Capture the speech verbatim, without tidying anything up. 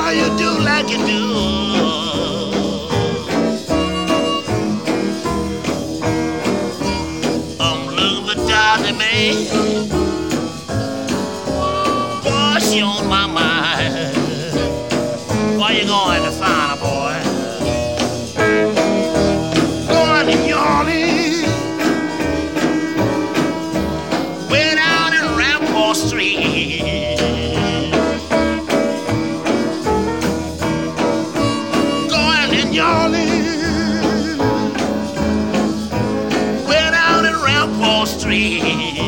Why you do like you do? I'm looking for Johnny May. Boy, she on my mind. Where you going to find her, boy? Going to New Orleans. Way down in Rampart Street. Going to New Orleans. Way down in Rampart Street.